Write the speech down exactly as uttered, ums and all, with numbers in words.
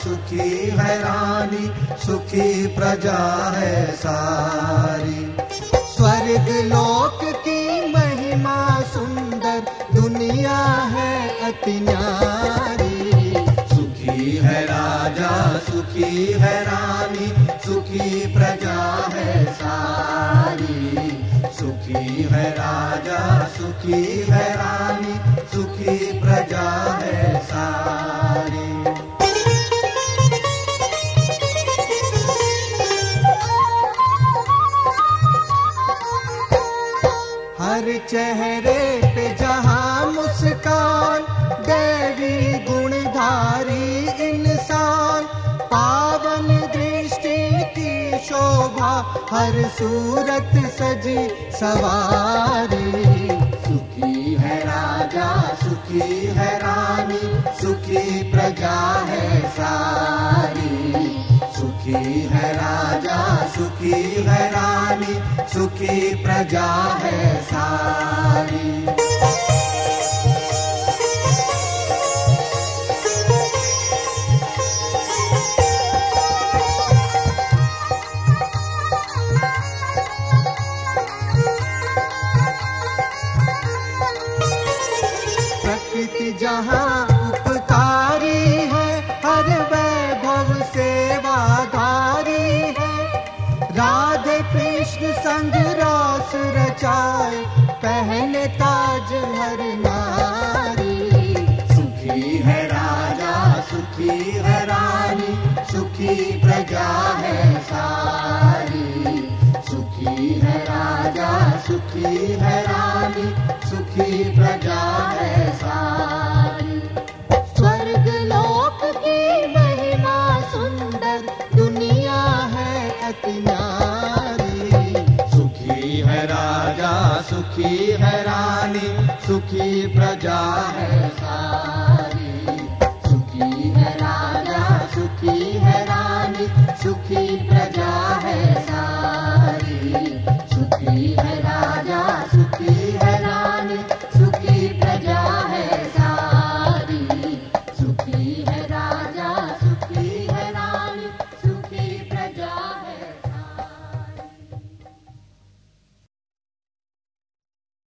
सुखी है रानी, सुखी प्रजा है सारी। स्वर्ग लोक की महिमा सुंदर, दुनिया है अति न्यारी। सुखी है राजा, सुखी है रानी, सुखी प्रजा है सारी। सुखी है राजा, सुखी है रानी, सुखी प्रजा है सारी। हर चेहरे पे जहां मुस्कान, देवी गुणधारी इंसान। पावन दृष्टि की शोभा, हर सूरत सजी सवारी। सुखी है राजा, सुखी है रानी, सुखी प्रजा है सारी। सुखी है राजा, सुखी है रानी, सुखी प्रजा है सारी। प्रकृति जहाँ